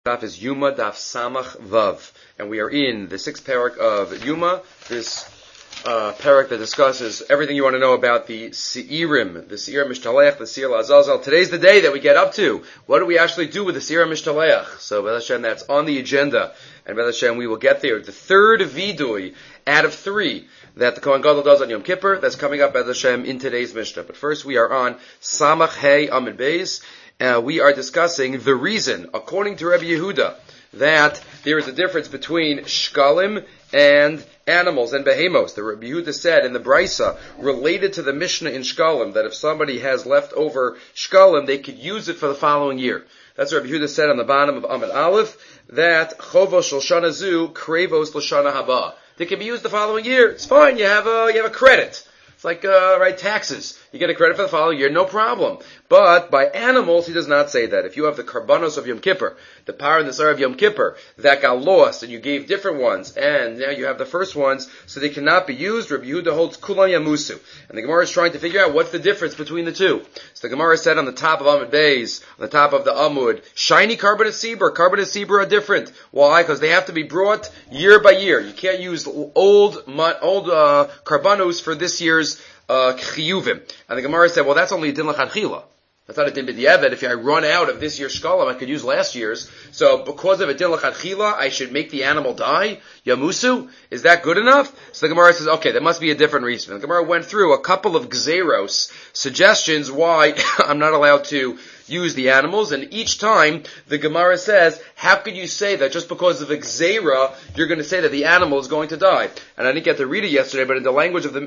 Daf is Yuma, Daf Samach Vav, and we are in the sixth parak of Yuma, this parak that discusses everything you want to know about the Se'irim Mishtaleach, the Seir Lazazal. Today's the day that we get up to. What do we actually do with the Seir Mishtaleach? So, B'ez Hashem, that's on the agenda, and B'ez Hashem, we will get there. The third vidui out of three that the Kohen Gadol does on Yom Kippur, that's coming up, B'ez Hashem, in today's Mishnah. But first, we are on Samach Hey Amid Beis. We are discussing the reason, according to Rabbi Yehuda, that there is a difference between shkalim and animals and behemos. The Rabbi Yehuda said in the Brisa, related to the Mishnah in shkalim, that if somebody has leftover shkalim, they could use it for the following year. That's what Rabbi Yehuda said on the bottom of Amid Aleph, that chovos shel shana zu, krevos l'shana haba. They can be used the following year. It's fine, you have a credit. It's like, taxes. You get a credit for the following year, no problem. But by animals, he does not say that. If you have the karbanos of Yom Kippur, the par and the sar of Yom Kippur, that got lost, and you gave different ones, and now you have the first ones, so they cannot be used, Rabbi Yehuda holds kulan yamusu. And the Gemara is trying to figure out what's the difference between the two. So the Gemara said on the top of Amud Beis, on the top of the Amud, shiny carbonate zebra are different. Why? Because they have to be brought year by year. You can't use old karbanos for this year's chiyuvim. And the Gemara said, well, that's only a din l'chadchila. That's not a din b'diavad. If I run out of this year's shkalim, I could use last year's. So because of a din l'chadchila, I should make the animal die? Yamusu? Is that good enough? So the Gemara says, okay, there must be a different reason. The Gemara went through a couple of gzeros, suggestions why I'm not allowed to use the animals, and each time the Gemara says, how could you say that just because of a gzera, you're going to say that the animal is going to die? And I didn't get to read it yesterday, but in the language of the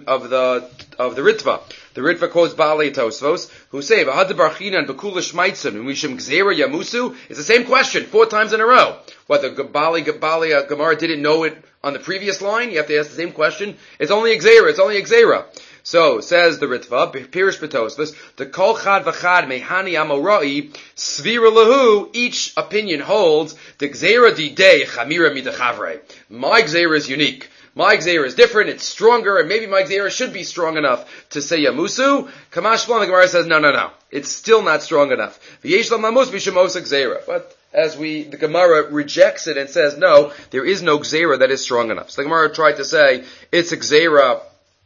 Ritva, the Ritva quotes Baalei Tosfos, who say, "V'had barchinan b'kula shmaitzim mishum gzera yamusu." It's the same question 4 times in a row. What the Baalei Gemara didn't know it on the previous line? You have to ask the same question. It's only a gzera. So, says the Ritva, Pirish B'Tosfos, the Kol Chad V'Chad Mehani Amorai, Svira Lahu, each opinion holds, the Gzeira Didei Chamira Midachavre. My Gzeira is unique. My Gzeira is different, it's stronger, and maybe my Gzeira should be strong enough to say Yamusu. Kamash Shlomo, the Gemara says, no. It's still not strong enough. V'yesh Lam Namus B'Shemos Gzeira. But the Gemara rejects it and says, no, there is no Gzeira that is strong enough. So the Gemara tried to say, it's a Gzeira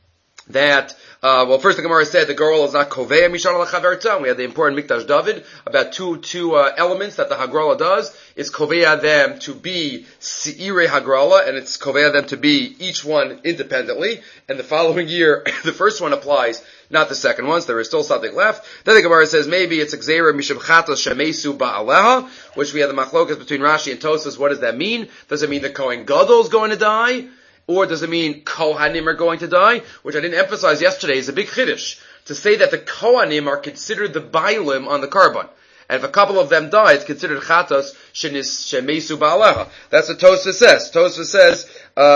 that, first the Gemara said the girl is not koveya mishana l'chaverta. We had the important Mikdash David about two elements that the Hagrala does. It's koveya them to be se'ire Hagrala, and it's koveya them to be each one independently. And the following year, the first one applies, not the second one, so there is still something left. Then the Gemara says maybe it's gzeira mishum chatos shemesu ba'aleha, which we have the machlokas between Rashi and Tosas. What does that mean? Does it mean the Kohen Gadol is going to die? Or does it mean Kohanim are going to die? Which I didn't emphasize yesterday is a big chiddush. To say that the Kohanim are considered the Bailim on the Karban. And if a couple of them die, it's considered Chatos Shemesu Ba'aleha. That's what Tosfos says. Tosfos says,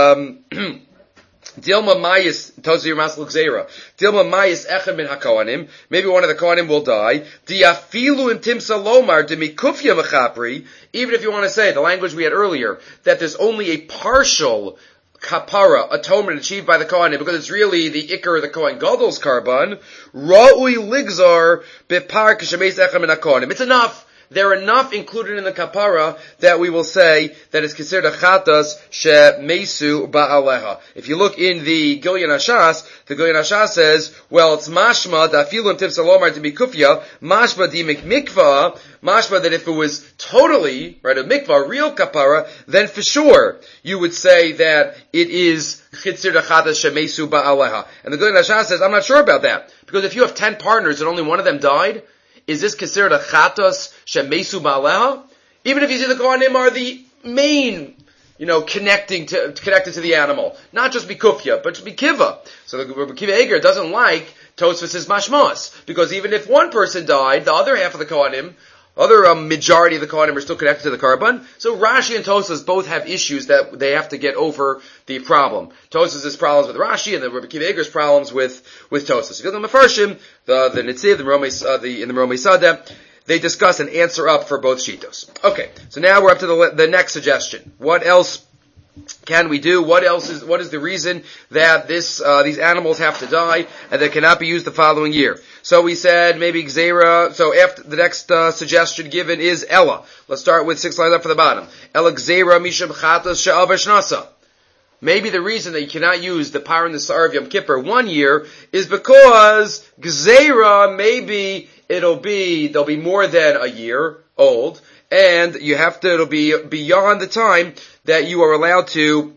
Dilma Mayis, Tosfos Masl Gzeira. Dilma Mayis Echem min HaKohanim. Maybe one of the Kohanim will die. Diafilu im Timsa Lomar Demikufya Mechapri. Even if you want to say, the language we had earlier, that there's only a partial kapara, atonement achieved by the Kohanim, because it's really the Iker of the Kohen Gadol's Karban, Ra'ui Ligzar Bepar Kishameis Echem min HaKohanim. It's enough. They're enough included in the kapara that we will say that it's considered a chatas shemesu ba'aleha. If you look in the Gilyon Hashas, the Gilyon Hashas says, well, it's mashma da'afilun tiv salomar to be kufya, mashma di mikva, mashma that if it was totally, right, a mikvah, real kapara, then for sure you would say that it is considered a chatas shemesu ba'aleha. And the Gilyon Hashas says, I'm not sure about that, because if you have 10 partners and only one of them died, is this considered a chatos shemesu ba'aleha? Even if you say the Kohanim are the main, connected to the animal. Not just bikufya, but bikiva. So the Kiva Eger doesn't like Tosfos' mashmas. Because even if one person died, the other half of the Kohanim, majority of the Kohanim are still connected to the Karban. So Rashi and Tosfos both have issues that they have to get over the problem. Tosfos has problems with Rashi, and the Rabbi Kiva Eger's problems with Tosfos. If you look at the Mefarshim, the Nitziv, in the Romei Sadeh, they discuss an answer up for both Shitos. Okay, so now we're up to the next suggestion. What else can we do? What is the reason that these animals have to die and they cannot be used the following year? So we said maybe Gzeira. So after the next suggestion given is Ella. Let's start with 6 lines up for the bottom. Ella Gzeira Misham Chatas She'avar Shnasa. Maybe the reason that you cannot use the Par and the Sar of Yom Kippur 1 year is because Gzeira, maybe they'll be more than a year old, and it'll be beyond the time that you are allowed to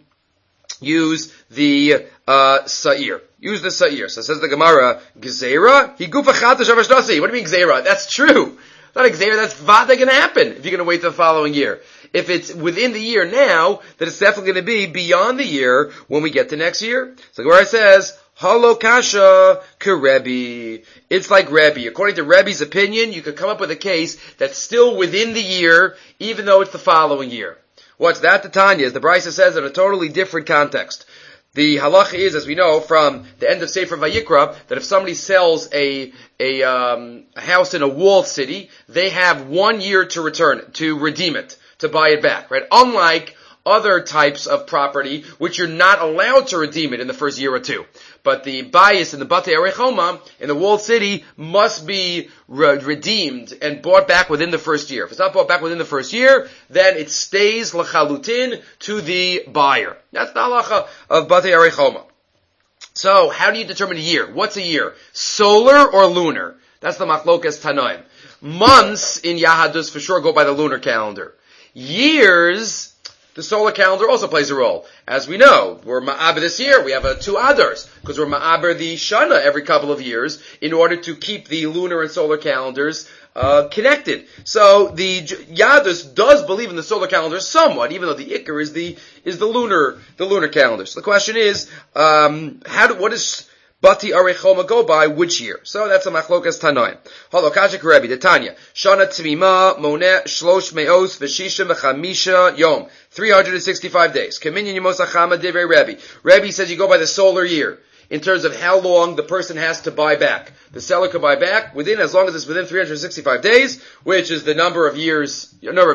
use the Sa'ir. Use the Sa'ir. So says the Gemara, Gzeira, he gufa chatash avashnasi. What do you mean Gzeira? That's true. Not a Gzeira, that's vada going to happen if you're going to wait the following year. If it's within the year now, then it's definitely going to be beyond the year when we get to next year. So the Gemara says, Halo kasha kerebi. It's like Rebbe. According to Rebbe's opinion, you could come up with a case that's still within the year, even though it's the following year. What's that? The Tanya, as the Brisa says in a totally different context. The halacha is, as we know from the end of Sefer Vayikra, that if somebody sells a house in a walled city, they have 1 year to redeem it, to buy it back, right? Unlike other types of property, which you're not allowed to redeem it in the first year or two. But the bias in the Batei Arechoma, in the walled city, must be redeemed and bought back within the first year. If it's not bought back within the first year, then it stays l'chalutin to the buyer. That's the halacha of Batei Arechoma. So, how do you determine a year? What's a year? Solar or lunar? That's the machlokas Tanaim. Months in Yahadus for sure go by the lunar calendar. Years, the solar calendar also plays a role. As we know, we're Ma'aber this year, we have 2 Adars, because we're Ma'aber the Shana every couple of years, in order to keep the lunar and solar calendars connected. So the Yadus does believe in the solar calendar somewhat, even though the Iker is the lunar calendar. So the question is, what does Bati Arechoma go by which year? So that's a machlokas Tanoim. Halokashik Rebbe, the Tanya. Shana Tzmima Moneh Shlosh Me'os V'Shishim V'Chamisha Yom. 365 days. Kaminyan Yemos Achama Divrei Rebbe. Rebbe says you go by the solar year in terms of how long the person has to buy back. The seller could buy back as long as it's within 365 days, which is the number of years,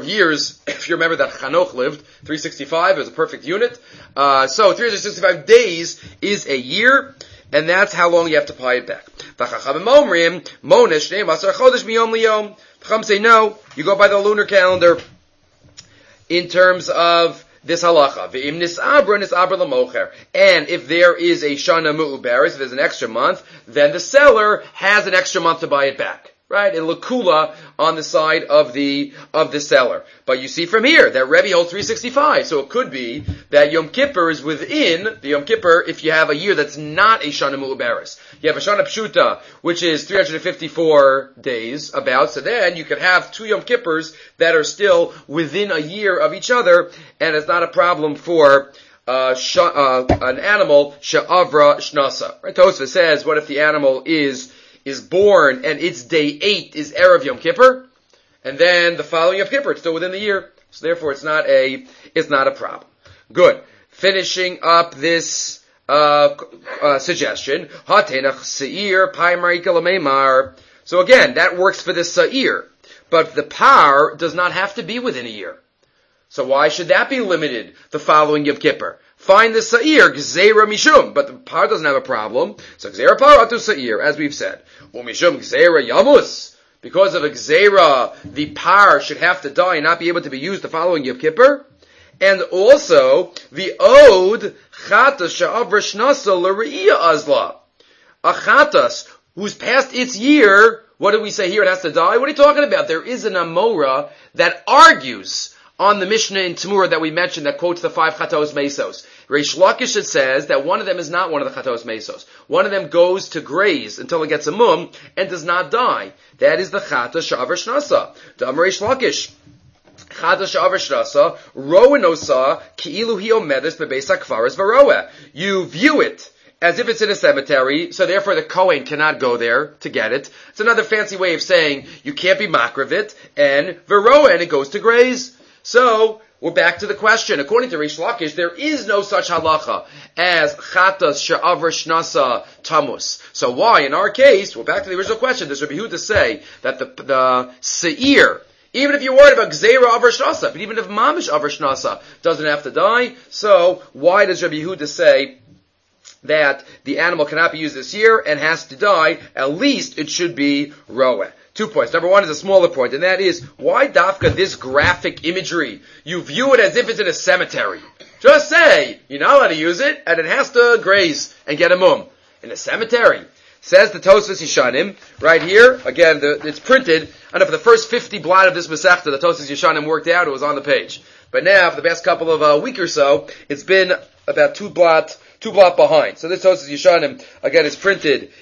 if you remember that Chanoch lived, 365 is a perfect unit. So 365 days is a year, and that's how long you have to pay it back. Chacham say no, you go by the lunar calendar in terms of this halacha. And if there is a shana mu'uberes, if there's an extra month, then the seller has an extra month to buy it back. Right? In lakula on the side of the seller. But you see from here that Rebbe holds 365. So it could be that Yom Kippur is within the Yom Kippur if you have a year that's not a Shana Mu'uberes. You have a Shana Pshuta, which is 354 days about. So then you could have 2 Yom Kippurs that are still within a year of each other, and it's not a problem for an animal she'avra shnasa. Right? Tosfos says, what if the animal is born and its day 8 is Erev Yom Kippur, and then the following Yom Kippur, it's still within the year. So therefore it's not a problem. Good. Finishing up this, suggestion. Hatenach Seir Paimar Ikalamemar. So again, that works for the Seir. But the Par does not have to be within a year. So why should that be limited the following Yom Kippur? Find the Sa'ir, Gzeira Mishum, but the Par doesn't have a problem. So Gzeira Par Atu Sa'ir, as we've said. Mishum Gzeira Yamus. Because of a Gzeira, the Par should have to die and not be able to be used the following Yom Kippur. And also, the Ode, Chatas Sha'avra Shnasa L'Re'iyah Azla. A Chatas, who's past its year, what do we say here? It has to die? What are you talking about? There is an Amora that argues on the Mishnah in Tamura that we mentioned that quotes the 5 Chatos Mesos. Reish Lakish says that one of them is not one of the Chatos Mesos. One of them goes to graze until it gets a mum and does not die. That is the Chata Sha'avar Shnasa. The Reish Lakish. Chata Sha'avar Shnasa, Roanosa, Ki'ilu Hiomedes Bebeis HaKfaras Varoeh. You view it as if it's in a cemetery, so therefore the Kohen cannot go there to get it. It's another fancy way of saying you can't be makravit, and Varoeh, and it goes to graze. So, we're back to the question. According to Reish Lakish, there is no such halacha as chatas she'avra shnasa tamus. So why, in our case, we're back to the original question, does Rabbi Yehuda say that the seir Even if you're worried about Gzeira Avar Shnasa, but even if Mamish Avar Shnasa doesn't have to die, so why does Rabbi Yehuda say that the animal cannot be used this year and has to die? At least it should be Roeh. 2 points. Number one is a smaller point, and that is, why dafka this graphic imagery? You view it as if it's in a cemetery. Just say, you're not allowed to use it, and it has to graze and get a mum. In a cemetery. Says the Tosfos Yeshanim, right here, again, it's printed, I don't know, for the first 50 blot of this Masechta, the Tosfos Yeshanim worked out, it was on the page. But now, for the past couple of week or so, it's been about two blot behind. So this Tosfos Yeshanim, again, is printed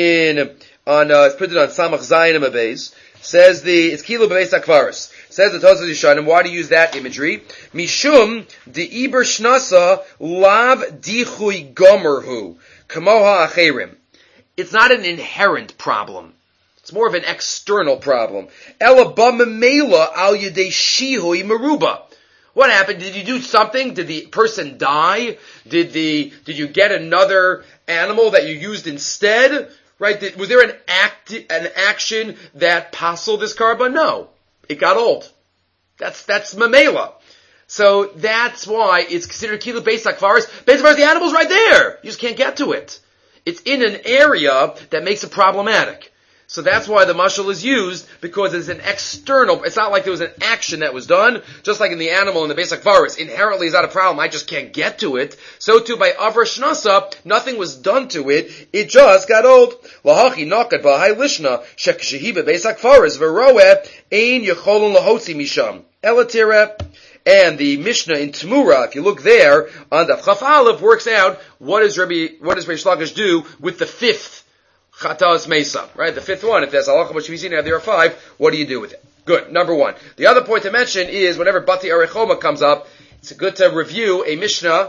it's printed on Samach Zayin Amabez. Says it's Kilo Bebeis Akvaris. Says the Tosfos Yeshanim, why do you use that imagery? Mishum de Iber Shnasa Lav Dichui Gomerhu Kamoha Acherim. It's not an inherent problem. It's more of an external problem. Ela b'memela al yedei shihui meruba. What happened? Did you do something? Did the person die? Did you get another animal that you used instead? Right? Was there an action that passed this carbon? No. It got old. That's memela. So that's why it's considered kilo beis akvaris. Beis akvaris, the animal's right there. You just can't get to it. It's in an area that makes it problematic. So that's why the mashal is used, because it's an external, it's not like there was an action that was done, just like in the animal in the basic virus. Inherently is not a problem, I just can't get to it. So too by Avar Shnasa, nothing was done to it, it just got old. Lahachi nakat b'hai lishna, shekashehiba basic virus, v'roeh, ein yecholun lahotzi misham. Elatire. And the Mishnah in Tmura, if you look there, on the Chaf Aleph, works out what does Reish Lakish do with the fifth Chatas Mesa, right? The fifth one. If there's Halacha B'Shvizina, there are 5, what do you do with it? Good. Number one. The other point to mention is whenever Bati Arechoma comes up, it's good to review a Mishnah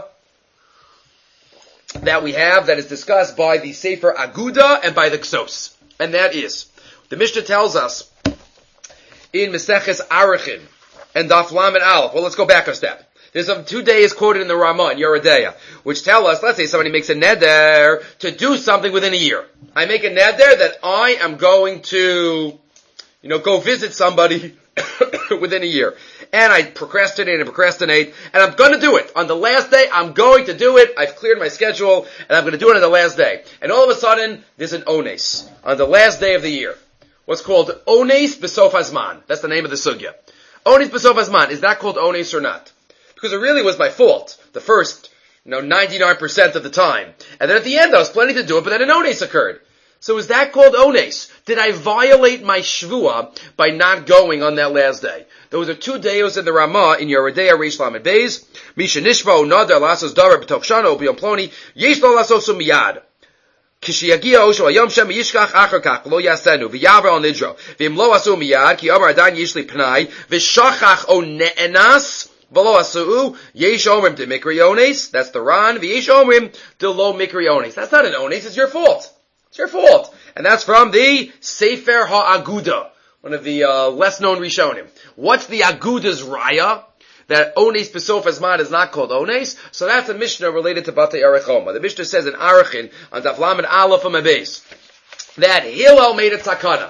that we have that is discussed by the Sefer Aguda and by the Ksos. And that is, the Mishnah tells us in Meseches Arachin, and Daf Lamed Aleph. Well, let's go back a step. There's 2 days quoted in the Ramah, in Yeridea, which tell us, let's say somebody makes a neder to do something within a year. I make a neder that I am going to, go visit somebody within a year. And I procrastinate, and I'm going to do it. On the last day, I'm going to do it. I've cleared my schedule, and I'm going to do it on the last day. And all of a sudden, there's an ones on the last day of the year. What's called ones b'sof hazman. That's the name of the sugya. Ones b'sof hazman, is that called ones or not? Because it really was my fault, the first, 99% of the time. And then at the end I was planning to do it, but then an ones occurred. So is that called ones? Did I violate my shvua by not going on that last day? Those are 2 days in the Ramah in Yeridea Reish Lamed Beis. Misha nishva nadar lasos davar b'toch shana u'biyom ploni, yesh lo lasosu miyad. כשיגיע אושו היום שם ישכח אחר כך לא יעשנו ויעבר על נדרו ואם לא עשו מיד כי אמר עדיין יש לי פנאי ושכח או נאנס ולא עשו יש אומרים דמקרי אונס, that's the Ran, ויש אומרים דלא מקרי אונס. That's not an ones, it's your fault. It's your fault. And that's from the Sefer HaAguda, one of the less known Rishonim. What's the Aguda's raya? That ones b'sof hazman is not called ones, so that's a Mishnah related to Batei Arechoma. The Mishnah says in Arachin, on Daf Lamed Aleph Amabes, that Hillel made a takana.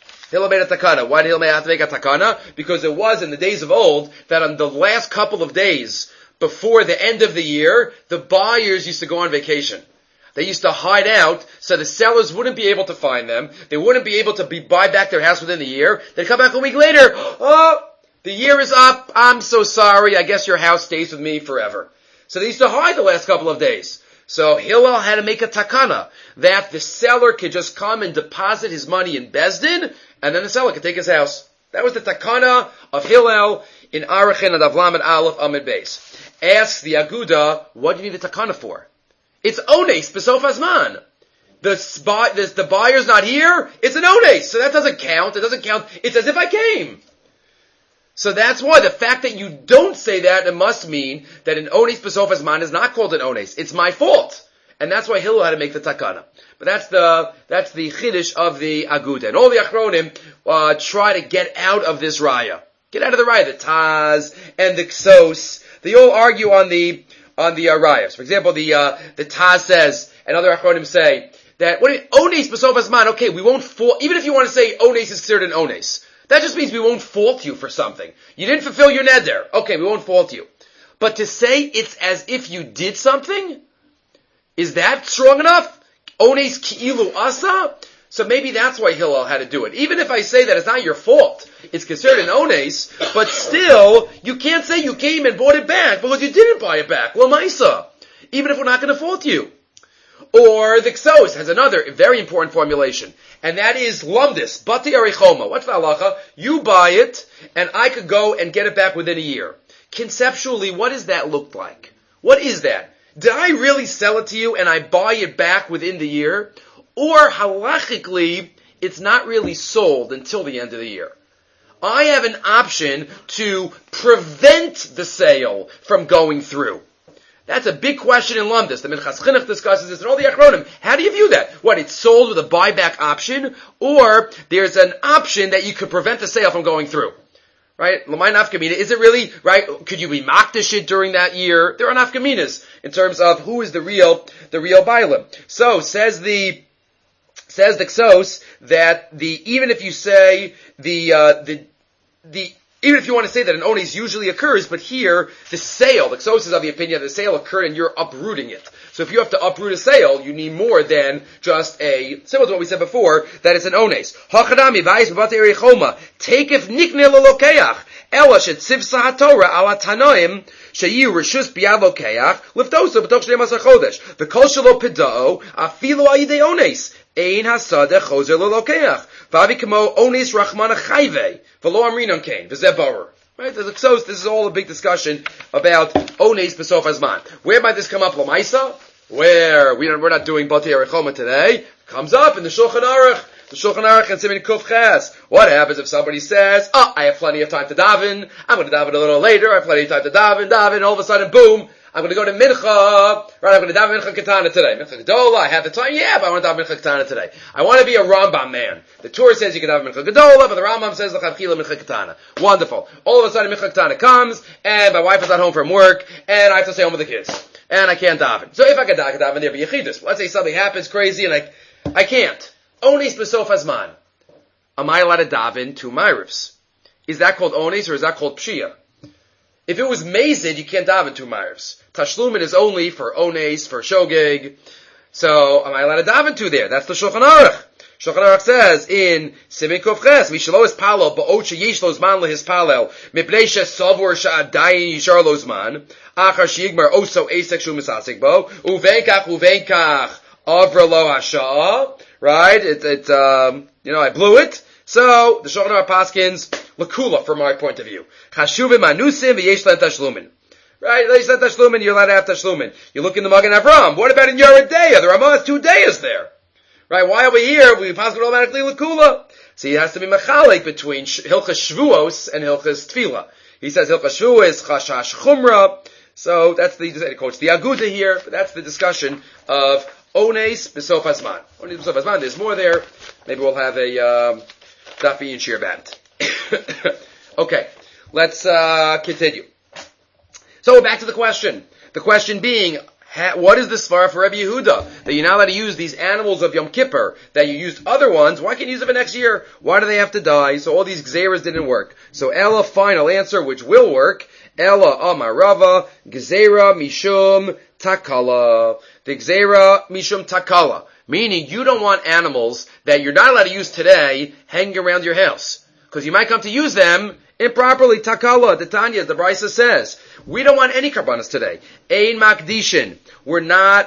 Why did Hillel have to make a takana? Because it was in the days of old that on the last couple of days before the end of the year, the buyers used to go on vacation. They used to hide out so the sellers wouldn't be able to find them. They wouldn't be able to buy back their house within the year. They'd come back a week later. Oh, the year is up. I'm so sorry. I guess your house stays with me forever. So they used to hide the last couple of days. So Hillel had to make a takana that the seller could just come and deposit his money in Bezdin, and then the seller could take his house. That was the takana of Hillel in Arachin and Avlam and Aleph Amid Beis. Asks the Aguda, what do you need a takana for? It's ones b'sof hazman. The buyer's not here. It's an ones, so that doesn't count. It doesn't count. It's as if I came. So that's why the fact that you don't say that, it must mean that an ones b'sof hazman is not called an ones. It's my fault. And that's why Hillel had to make the takana. But that's the chiddush of the Aguda. And all the Achronim, try to get out of this raya. Get out of the raya. The Taz and the Ksos, they all argue on the rayas. For example, the Taz says, and other Achronim say, that, ones b'sof hazman, okay, we won't fall, even if you want to say ones is considered an ones. That just means we won't fault you for something. You didn't fulfill your neder. Okay, we won't fault you. But to say it's as if you did something, is that strong enough? Ones ki'ilu asa? So maybe that's why Hillel had to do it. Even if I say that it's not your fault, it's considered an ones, but still, you can't say you came and bought it back because you didn't buy it back. L'maisa. Even if we're not going to fault you. Or the Ksos has another very important formulation, and that is lumdis, bati arichoma. What's the halacha? You buy it, and I could go and get it back within a year. Conceptually, what does that look like? What is that? Did I really sell it to you and I buy it back within the year? Or halachically, it's not really sold until the end of the year. I have an option to prevent the sale from going through. That's a big question in Lumdis. The Minchas Chinuch discusses this and all the Achronim. How do you view that? What, it's sold with a buyback option? Or there's an option that you could prevent the sale from going through? Right? L'may nafkamina. Is it really, right? Could you be makdish it during that year? There are nafkaminas in terms of who is the real bailim. So, says the Ksos that even if you say even if you want to say that an ones usually occurs, but here, the sale, the Ksos is of the opinion that the sale occurred and you're uprooting it. So if you have to uproot a sale, you need more than just similar to what we said before, that it's an ones. Hachadami, vayis b'batei erichoma, takef nikne l'lokeach, ela shetzivsa haTorah ala tanoim, sheyu reshus biyad lokeach, liftosa b'toch shnei masar chodesh, v'kol shelo pida'o, afilu al yidei ones. Ein hasadeh chozer l'lokeach. Vavi kamo ones rachmana chayve. V'lo amrinon kain. V'zeh borer. Right? This is all a big discussion about ones b'sof hazman. Where might this come up? L'maisa? Where we're not doing Batei Arichoma today. Comes up in the Shulchan Aruch. The Shulchan Aruch and Siman Kuf Ches. What happens if somebody says, I have plenty of time to daven. I'm going to daven a little later. I have plenty of time to daven. All of a sudden, boom. I'm going to go to Mincha, right, I'm going to daven Mincha Ketana today. Mincha Gedola, I have the time, yeah, but I want to daven Mincha Ketana today. I want to be a Rambam man. The Torah says you can daven Mincha Gedola, but the Rambam says L'chavchila Mincha Ketana. Wonderful. All of a sudden Mincha Ketana comes, and my wife is not home from work, and I have to stay home with the kids. And I can't daven. So if I could daven there, be Yechidus. Let's say something happens crazy, and I can't. Ones b'sof hazman. Am I allowed to daven 2 Ma'arivs? Is that called Ones, or is that called Pshia? If it was Mazid, you can't daven 2 Ma'arivs. Tashlumin is only for Ones, for Shogeg. So, am I allowed to daven 2 there? That's the Shulchan Aruch. Shulchan Aruch says in Siman Kuf Ches, Mishalo is palel, ba'ot sheyesh lo zman lehis palel, mipnei shesavor sha'adayin yishar lo zman, achar sheyigmar oso esek shu misasik bo, uvenkach, avra lo hasha'ah, right? I blew it. So, the Shulchan Aruch paskins, lakula from my point of view. Chashuvim anusim v'yesh len tashlumin. Right? Yesh len tashlumin, you're allowed to have tashlumin. You look in the Magen Avram. What about in Yoreh Deah? The Ramah has 2 days there. Right? Why over here we pass it automatically lakula? So he has to be mechalek between Hilchas Shvuos and Hilchas Tefillah. He says Hilchas Shvuos, Chashash Chumrah. So that's he quotes the Aguda here, but that's the discussion of Ones b'sof hazman. Ones b'sof hazman. There's more there. Maybe we'll have a Dafi and Shir about it. Okay, let's continue. So back to the question. The question being, what is the svara for Rabbi Yehuda? That you're not allowed to use these animals of Yom Kippur, that you used other ones, why can't you use them for next year? Why do they have to die? So all these gzeras didn't work. So Ella, final answer, which will work, Ella amarava, gzera mishum takala. The gzera mishum takala. Meaning you don't want animals that you're not allowed to use today hanging around your house. Because you might come to use them improperly. Takala, the Tanya, the Brisa says. We don't want any karbanas today. Ein makdishin. We're not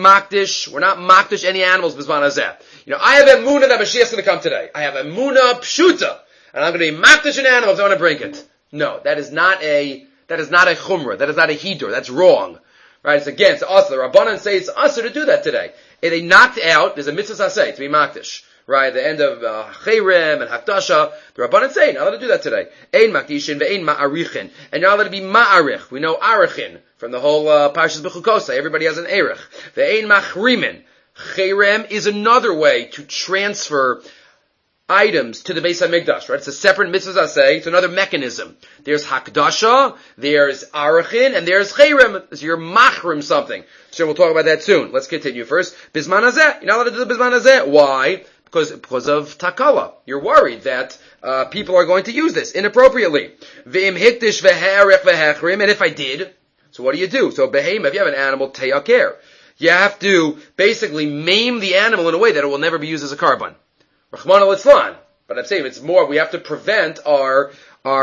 makdish any animals b'zman hazeh. I have emunah that Mashiach is going to come today. I have emunah pshuta. And I'm going to be makdish an animal if I want to bring it. No, that is not a chumrah. That is not a hidur. That's wrong. Right? It's against us. The Rabbanan say it's us to do that today. If they knocked out, there's a mitzvah saseh to be makdish. Right, at the end of Chayrim and Hakdasha, the Rabbanan say, not allowed to do that today. Ein makdishin ve'ein ma'arichin. And you're not allowed to be ma'arich. We know arichin from the whole Parshas B'chukosa. Everybody has an erich. Ve'ein machrimin. Chayrim is another way to transfer items to the Beis HaMikdash, right? It's a separate mitzvah aseh. It's another mechanism. There's Hakdasha, there's Arachin, and there's Chayrim. So you're machrim something. So we'll talk about that soon. Let's continue first. Bizman hazeh. You're not allowed to do the Bizman hazeh. Why? Because of takala. You're worried that people are going to use this inappropriately. And if I did, so what do? So behema, if you have an animal, teyaker. You have to basically maim the animal in a way that it will never be used as a korban. Rachmana litzlan. But I'm saying it's more, we have to prevent our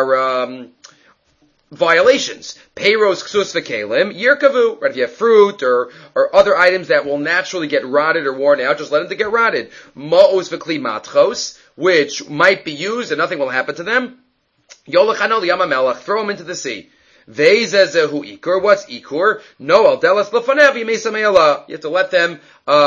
violations. Peiros ksus v'kelim, yirkavu. Right, if you have fruit or other items that will naturally get rotted or worn out, just let them to get rotted. Ma'os v'kli matchos, which might be used and nothing will happen to them. Yolachanol yamamelach, throw them into the sea. Veizezehu ikur, what's ikur? No, al delas lefanev yimesa me'ala. You have to let them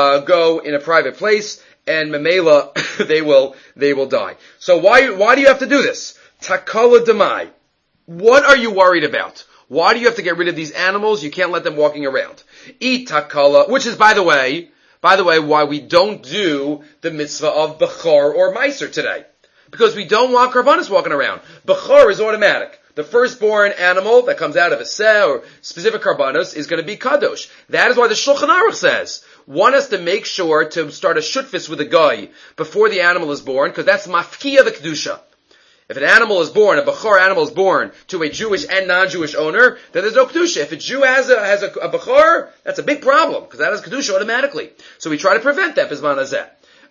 go in a private place, and memela, they will die. So why do you have to do this? Takala demai. What are you worried about? Why do you have to get rid of these animals? You can't let them walking around. Eat takala, which is, by the way, why we don't do the mitzvah of Bechor or Meiser today. Because we don't want karbanos walking around. Bechor is automatic. The firstborn animal that comes out of a seh or specific karbanos is going to be kadosh. That is why the Shulchan Aruch says one has to make sure to start a shutfis with a guy before the animal is born, because that's mafkiya the kedusha. If an animal is born, a Bechor animal is born to a Jewish and non-Jewish owner, then there's no Kedusha. If a Jew has a Bechor, that's a big problem, because that has Kedusha automatically. So we try to prevent that, Bizman Hazeh.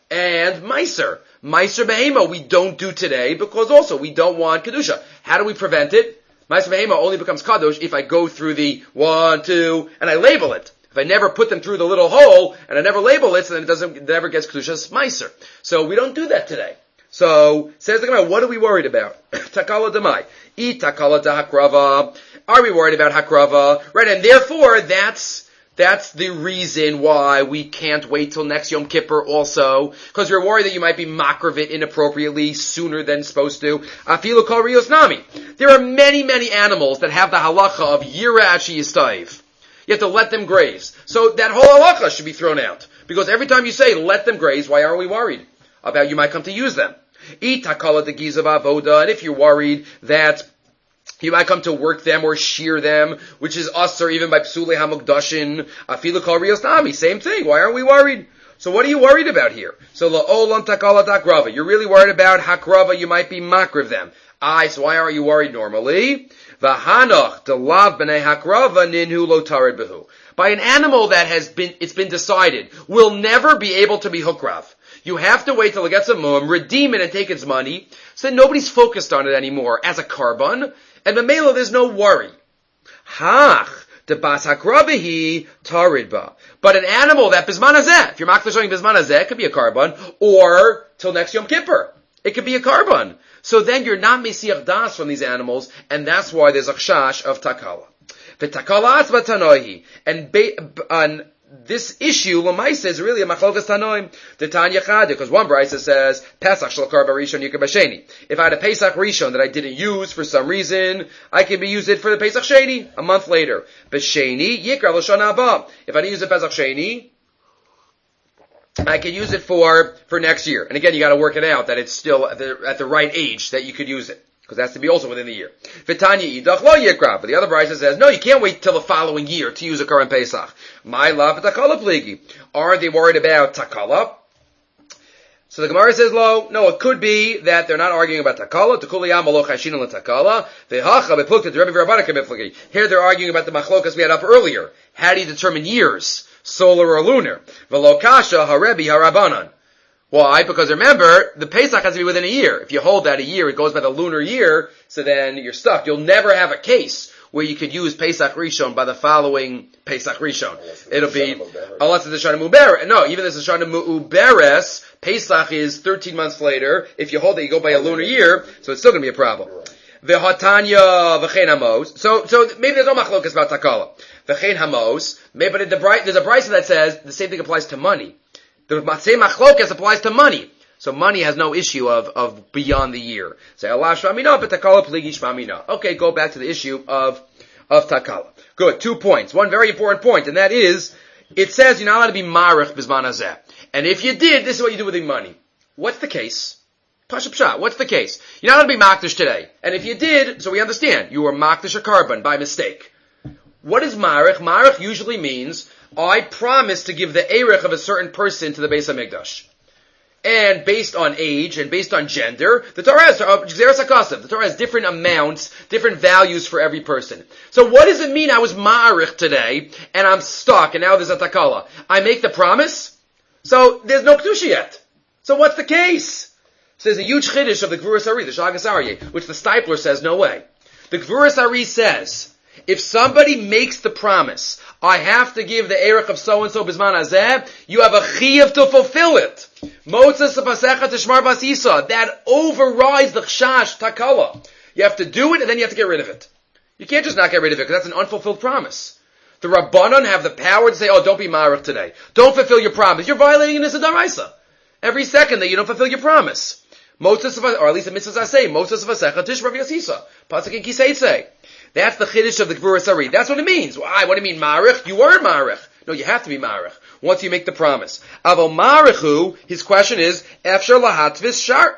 And Meiser Behema, we don't do today, because also we don't want Kedusha. How do we prevent it? Meiser Behema only becomes Kadosh if I go through the 1, 2, and I label it. If I never put them through the little hole, and I never label it, so then it never gets Kedusha's Meiser. So we don't do that today. So, says the Gemara, what are we worried about? Takala demai. Eat takala da hakrava. Are we worried about hakrava? Right, and therefore, that's the reason why we can't wait till next Yom Kippur also, because you're worried that you might be makravit inappropriately sooner than supposed to. Afilu kol rios nami. There are many, many animals that have the halacha of yira ashi yistaiv. You have to let them graze. So that whole halacha should be thrown out. Because every time you say, let them graze, why aren't we worried about you might come to use them? Eat takala de gizav avoda, and if you're worried that you might come to work them or shear them, which is usher even by psule hamukdashin, afilu kol rios nami, same thing. Why aren't we worried? So what are you worried about here? So la'olam takala dakrava. You're really worried about hakrava, you might be makriv them. So why aren't you worried normally? V'hanach delav b'nei hakrava ninhu lo tarid behu. By an animal that it's been decided, will never be able to be hukrav. You have to wait till it gets a mum, redeem it and take its money, so that nobody's focused on it anymore as a korban, and memela there's no worry. Hach, de bas hakravihi taridba. But an animal that bisman hazeh, if you're maklish showing bisman hazeh, it could be a korban, or till next Yom Kippur, it could be a korban. So then you're not mesiach das from these animals, and that's why there's a chash of takala. V'takala atzma tanoihi, and this issue, Lamaisa, is really a machlokas tanoim. The Tanya Chada, because one brisa says, Pesach shel karba rishon yikar b'sheni. If I had a Pesach rishon that I didn't use for some reason, I can use it for the Pesach sheni, a month later. B'sheni, yikar l'shana haba. If I didn't use the Pesach sheni, I can use it for next year. And again, you gotta work it out, that it's still at the right age that you could use it. Because it has to be also within the year. V'tanya idach lo yikra. But the other brisa says, no, you can't wait till the following year to use a current Pesach. My love takala pligi. Are they worried about takala? So the Gemara says, no, it could be that they're not arguing about takala. Tekuliyam alo chashin la takala. Vehacha beplukta Rebbe v'Rabbanan kebeflagi. Here they're arguing about the machlokas we had up earlier. How do you determine years? Solar or lunar? V'lo kasha harebi harabanan. Why? Because remember, the Pesach has to be within a year. If you hold that a year, it goes by the lunar year, so then you're stuck. You'll never have a case where you could use Pesach Rishon by the following Pesach Rishon. It'll be, unless it's a Shana Muberes. No, even if it's a Shana Muberes, Pesach is 13 months later. If you hold it, you go by a lunar year, so it's still going to be a problem. V'hatanya v'chein hamos. So maybe there's no machlokas about takala. V'chein hamos. Maybe but there's a brisa that says the same thing applies to money. The same machlokas applies to money. So money has no issue of beyond the year. Say Allah shmamina, but takala pligi shmamina. Okay, go back to the issue of takala. Good. 2 points. One very important point, and that is, it says you're not allowed to be marich bizman hazeh. And if you did, this is what you do with the money. What's the case? Pasha pshat. What's the case? You're not allowed to be makdish today. And if you did, so we understand, you were makdish a korban by mistake. What is marich? Marich usually means, I promise to give the erech of a certain person to the Beis HaMikdash. And based on age and based on gender, the Torah has Gzeras HaKasav. The Torah has different amounts, different values for every person. So what does it mean I was ma'arich today, and I'm stuck, and now there's a takala? I make the promise, so there's no kedusha yet. So what's the case? So there's a huge chiddush of the Gvuras Ari, the Shagas Aryeh, which the Stipler says no way. The Gvuras Ari says, if somebody makes the promise, I have to give the erech of so-and-so bisman hazeh, you have a chiyuv to fulfill it. Motzas pasecha tishmar basisa. That overrides the chash takala. You have to do it and then you have to get rid of it. You can't just not get rid of it because that's an unfulfilled promise. The Rabbanon have the power to say, oh, don't be ma'arich today. Don't fulfill your promise. You're violating this daraisa. Every second that you don't fulfill your promise. Motzas, or at least the mitzvahs I say, Motzas pasecha tishmar basisa. Pasuk in Kisei. That's the chiddush of the Gvuras Ari. That's what it means. Why? What do you mean, ma'arich? You weren't ma'arich. No, you have to be ma'arich once you make the promise. Avo ma'arichu, his question is, Efshar lahatvis shar.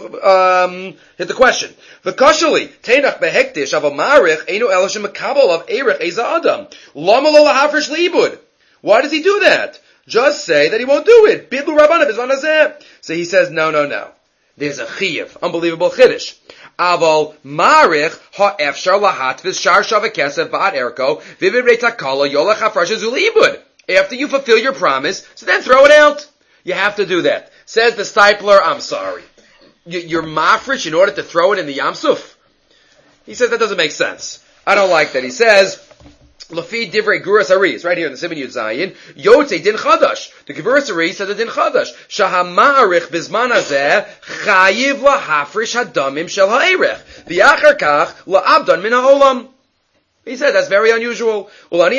Hit the question. V'kashali, teinach behektish, avo ma'arich, einu elashim makabel of erich eza adam. Lama lo lahafrish liibud. Why does he do that? Just say that he won't do it. Bidlu rabbana bizman hazeh. So he says, no. There's a chiyuv. Unbelievable chiddush. Aval marich ha'efshar lahatvis shar shavakesef ba'at erko vivid takala yolach hafrasha zulibud. After you fulfill your promise, so then throw it out. You have to do that. Says the Stipler, I'm sorry. You're mafresh in order to throw it in the Yamsuf? He says that doesn't make sense. I don't like that. He says, Lafi divrei Gvuras Ari, it's right here in the Siman Yud Zayin, Yotze din chadash. The Gvuras Ari says a din chadash. Shahama'arich bizman hazeh chayiv lahafrish hadamim shel ha'erech. V'yachar kach la'abdan min ha'olam. He said that's very unusual.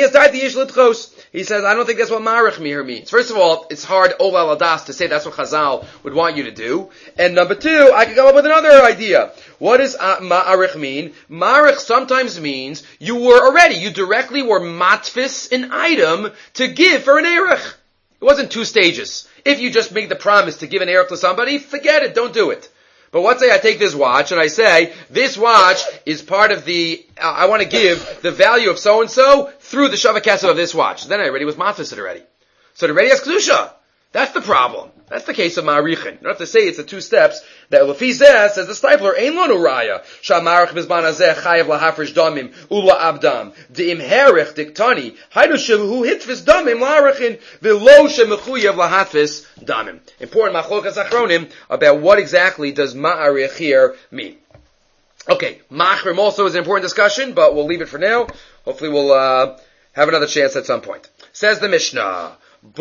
He says, I don't think that's what ma'arich here means. First of all, it's hard olal adas to say that's what Chazal would want you to do. And number two, I could come up with another idea. What does ma'arich mean? Ma'arich sometimes means you directly were matfis an item to give for an erech. It wasn't two stages. If you just make the promise to give an erech to somebody, forget it, don't do it. But let's say I take this watch and I say, this watch is part of the, I want to give the value of so-and-so through the shavakesef of this watch. Then I already was matfis it already. So it already has kedusha. That's the problem. That's the case of ma'arichin. You don't have to say it's the two steps. That Lefi Zeh, says the Stipler, Ein Lanu Raya. Sha'marich bizman hazeh chayev lahafrish damim ula abdam. De'im herich diktani. Haidu shehu hitfis damim la'arichin. V'lo shemechuyev lahatfis damim. Important machlokas achronim about what exactly does ma'arich here mean. Okay, machrim also is an important discussion, but we'll leave it for now. Hopefully we'll have another chance at some point. Says the Mishnah.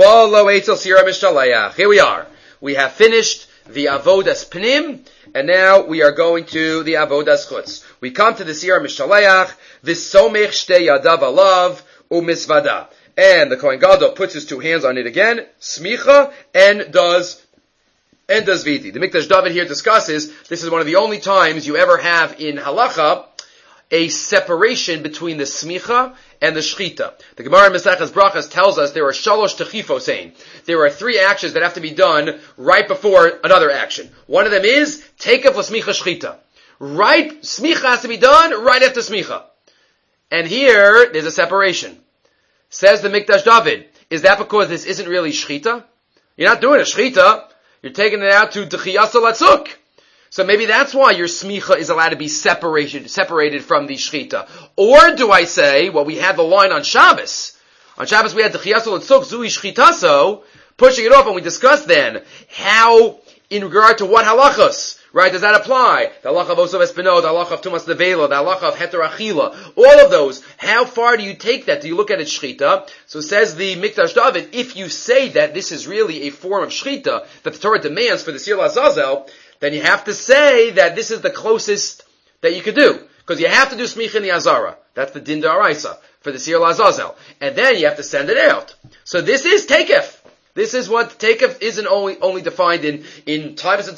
Here we are. We have finished the Avodas Pnim, and now we are going to the Avodas Chutz. We come to the Sira Mishaleach, V'somech shtei yadav alav u'misvada. And the Kohen Gadol puts his two hands on it again, smicha, and does viti. The Mikdash David here discusses, this is one of the only times you ever have in halacha a separation between the smicha and the shchita. The Gemara in Maseches Brachas tells us there are shalosh techifos saying. There are three actions that have to be done right before another action. One of them is takef l'smicha shchita. Right, smicha has to be done right after smicha. And here, there's a separation. Says the Mikdash David, is that because this isn't really shchita? You're not doing a shchita. You're taking it out to dechiyasa latzuk. So maybe that's why your smicha is allowed to be separated from the shchita. Or do I say, well, we had the line on Shabbos. On Shabbos we had dechiyasa latzuk zui shchitaso, pushing it off, and we discussed then how, in regard to what halachos, right, does that apply? The halacha of Osav Espino, the halacha of Tumas Nevela, the halacha of Heter Achila, all of those. How far do you take that? Do you look at it shchita? So says the Mikdash David, if you say that this is really a form of shchita that the Torah demands for the Sir Lazazel, then you have to say that this is the closest that you could do. Because you have to do smicha in the azara. That's the din da'araisa for the Sir Lazazel. And then you have to send it out. So this is takef. This is what takef isn't only defined in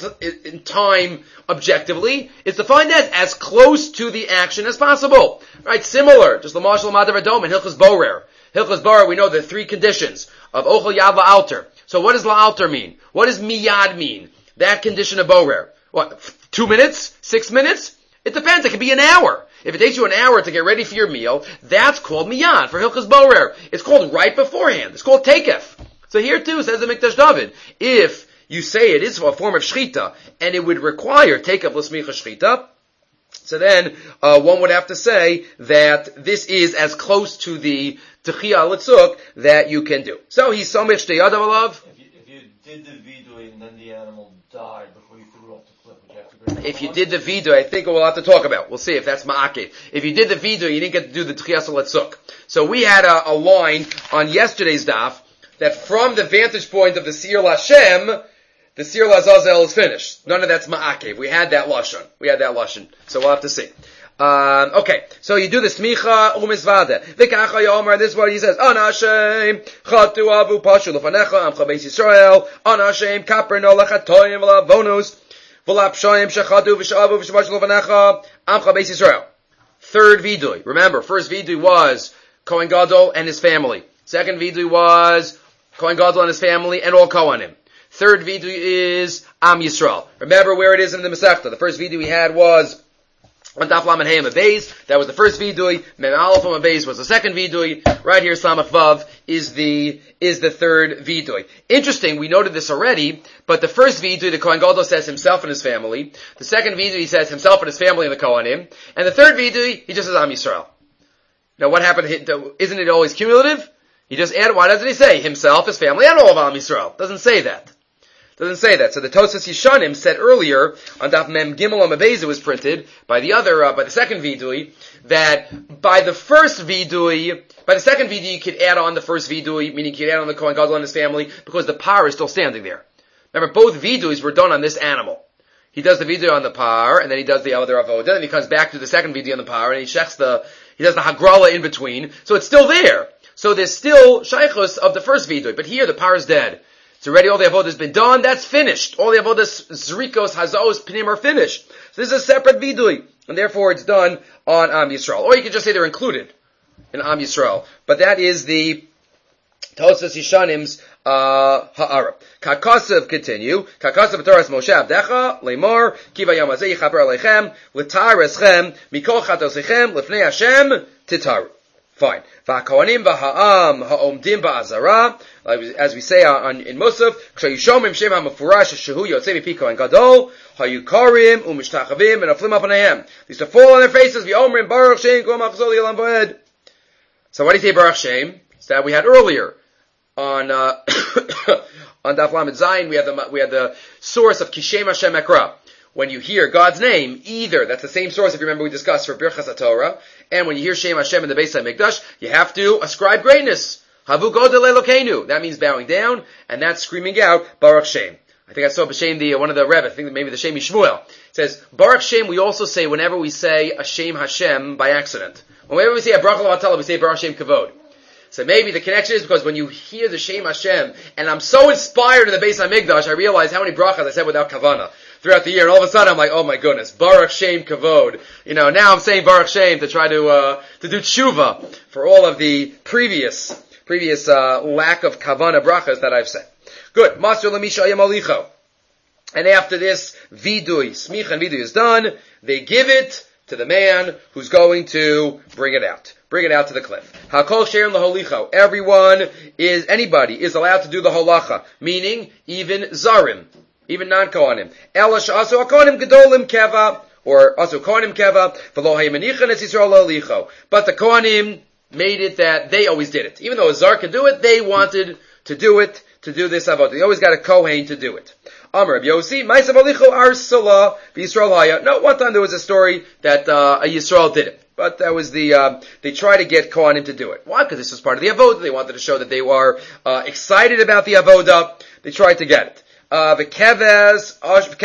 time objectively. It's defined as close to the action as possible. Right? Similar. Just l'mashal madav adom and hilchos borer. Hilchos borer, we know the three conditions of ochel yad la'alter. So what does la'alter mean? What does miyad mean? That condition of borer. What? 2 minutes? 6 minutes? It depends. It could be an hour. If it takes you an hour to get ready for your meal, that's called miyad for hilchos borer. It's called right beforehand. It's called takef. So here too, says the Mikdash David, if you say it is a form of shchita, and it would require take up l'smicha shchita, so then one would have to say that this is as close to the techiyah l'tzuk that you can do. So he's somich shtei yadav alav. If you did the vidui and then the animal died before you threw it off the cliff, would you have to bring it? If you did the vidui, I think we'll have to talk about. We'll see if that's ma'akev. If you did the vidui, you didn't get to do the techiyah l'tzuk. So we had a line on yesterday's daf that from the vantage point of the Seir Lashem, the Seir Lazazel is finished. None of that's ma'akev. We had that lashon. So we'll have to see. Okay, so you do the smicha u'mizvada. V'kacha yomer, this is what he says. Ana Hashem, chatu avu pashu l'fanecha, amcha beis Yisrael. Ana Hashem, kaper no lechatoyim v'lavonus, v'lapshoyim shechadu v'shavu v'shabashu l'fanecha, amcha beis Yisrael. Third vidui. Remember, first vidui was Kohen Gadol and his family. Second vidui was Kohen Gadol and his family and all Kohanim. Third vidui is Am Yisrael. Remember where it is in the Masechta. The first vidui we had was on Daf Lamed Hey Abayz. That was the first vidui. Mem Aleph Abayz was the second vidui. Right here, Samach Vav is the third vidui. Interesting, we noted this already, but the first vidui, the Kohen Gadol says himself and his family. The second vidui, he says himself and his family and the Kohanim. And the third vidui, he just says Am Yisrael. Now what happened? Isn't it always cumulative? He just added, why doesn't he say himself, his family, and all of Am Yisrael? Doesn't say that. So the Tosfos Yishanim said earlier on Daf Mem Gimel Amabez, it was printed by the second vidui, that by the second vidui you could add on the first vidui, meaning you could add on the Kohen Gadol and his family, because the par is still standing there. Remember, both viduis were done on this animal. He does the vidui on the par, and then he does the other avodah, and he comes back to the second vidui on the par, and he does the hagrala in between, so it's still there. So there's still shaychus of the first vidui, but here the par is dead. It's already all the avodah has been done, that's finished. All the avodas, zrikos, hazos, pnim are finished. So this is a separate vidui, and therefore it's done on Am Yisrael. Or you could just say they're included in Am Yisrael. But that is the Tosfos Yishanim's ha'ara. Kakasav continue. Kakasav v'toras Moshe Abdecha, Lemor, Kiva Yom Hazeh Yichaper Aleichem, L'tar Eschem, Mikol Chatosechem, L'fnei Hashem, Titaru. Fine. V'hakohanim v'ha'am ha'omdim ba'azara, as we say in Musaf, K'shayishomim shem ha'mefurash shehu yotzei mipi Kohen Gadol, ha'yukarim u'mishtachavim v'naflim apanayim. These to fall on their faces, v'omrim Baruch Shem kol machzol yilam v'ed. So what do you say Baruch Shem? It's that we had earlier on on Daf Lamed Zayin, we had the source of Kishem Hashem Ekra. When you hear God's name, either, that's the same source if you remember we discussed for Birchas HaTorah, and when you hear Shem Hashem in the Beis HaMikdash, you have to ascribe greatness. Havu Godel Elokeinu. That means bowing down, and that's screaming out, Baruch Shem. I think I saw B'Shem, one of the Rebbe, I think maybe the Shem Yishmuel. It says, Baruch Shem we also say whenever we say a Shem Hashem by accident. Whenever we say a Baruch L'Vatala, we say Baruch Shem Kavod. So maybe the connection is because when you hear the Shem Hashem, and I'm so inspired in the Beis HaMikdash, I realize how many brachas I said without kavana throughout the year, and all of a sudden I'm like, oh my goodness, Baruch Shem Kavod. Now I'm saying Baruch Shem to try to do tshuva for all of the previous lack of kavana brachas that I've said. Good. Master Lamisha Yamalicho. And after this vidui, smicha and vidui is done, they give it to the man who's going to bring it out. Bring it out to the cliff. Hakol she'er laholicho. Anybody is allowed to do the holacha, meaning even zarim, even non-kohanim. Ela she'asu hakohanim gedolim keva, or asu kohanim keva, v'lo haymanichan es Yisrael laholicho. But the kohanim made it that they always did it. Even though a zar could do it, they wanted to do it, to do this avodah. They always got a kohen to do it. Amar Rabbi Yossi, Ma'asav Alicho Arsala v'Yisrael Haya. No, one time there was a story that a Yisrael did it. But that was they tried to get Kohanim to do it. Why? Because this was part of the Avodah. They wanted to show that they were excited about the Avodah. They tried to get it. V'kevesh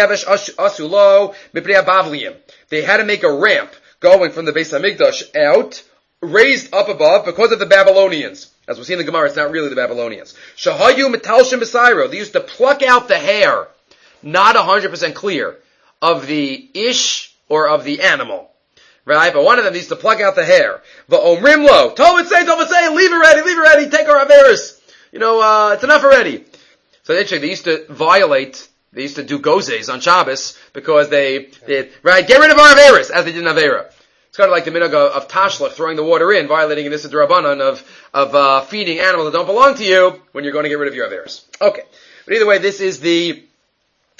asulo mipnei bavliim. They had to make a ramp going from the Beis HaMikdash out, raised up above because of the Babylonians. As we see in the Gemara, it's not really the Babylonians. Shahayu metalshim b'sairo. They used to pluck out the hair, not 100% clear, of the ish or of the animal. Right? But one of them used to pluck out the hair. V'omrimlo, Tov say, leave it ready, take our averis. It's enough already. So they used to they used to do gozes on Shabbos because they get rid of our averis, as they did in Avera. It's kind of like the minhag of Tashlach, throwing the water in, violating an Issa D'Rabbanan of feeding animals that don't belong to you when you're going to get rid of your averis. Okay. But either way, this is the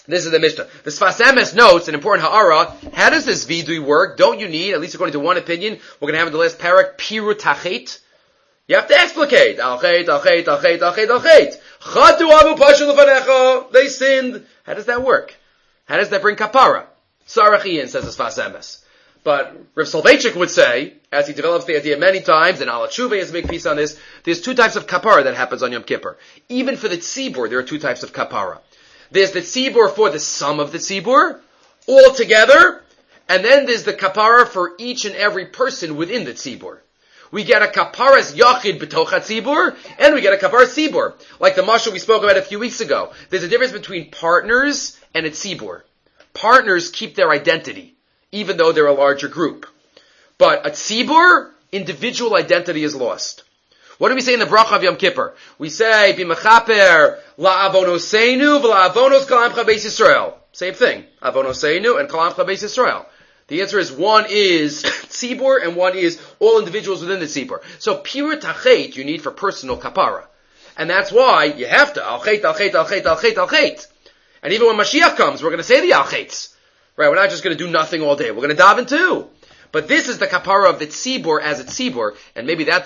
This is the Mishnah. The Sfas Emes notes an important ha'ara. How does this vidui work? Don't you need, at least according to one opinion, we're going to have in the last parak, piru tachet? You have to explicate. Al-chet, al-chet, al-chet, al-chet, al-chet. Chatu avu pashu lefanecha. They sinned. How does that work? How does that bring kapara? Sarach Ian, says the Sfas Emes. But Rav Soloveitchik would say, as he develops the idea many times, and Al Tshuva has a big piece on this, there's two types of kapara that happens on Yom Kippur. Even for the tzibur, there are two types of kapara. There's the tzibur for the sum of the tzibur, all together, and then there's the kapara for each and every person within the tzibur. We get a kaparas yachid b'toch tzibur, and we get a kaparas tzibur. Like the mashal we spoke about a few weeks ago. There's a difference between partners and a tzibur. Partners keep their identity, even though they're a larger group. But a tzibur, individual identity is lost. What do we say in the bracha of Yom Kippur? We say, B'mechaper la'avonoseinu v'la'avonos kol amcha beis Yisrael. Same thing. Avonoseinu and kol amcha beis Yisrael. The answer is one is tzibur and one is all individuals within the tzibur. So pure tachet you need for personal kapara. And that's why you have to al-chet, al-chet, al-chet, al-chet, al-chet. And even when Mashiach comes, we're going to say the al-chets. Right, we're not just going to do nothing all day. We're going to daven too. But this is the kapara of the tzibur as a tzibur, and maybe that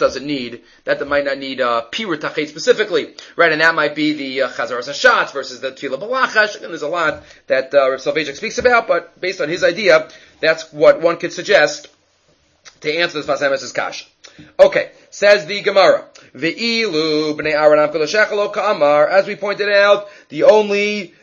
might not need pirut tachet specifically, right? And that might be the chazaras hashatz versus the tefillah balachash. And there's a lot that Rav Soloveitchik speaks about, but based on his idea, that's what one could suggest to answer the Sfas Emes' kash. Okay, says the Gemara, ve'ilu b'nei Aaron am shechalo ka'amar. As we pointed out, the only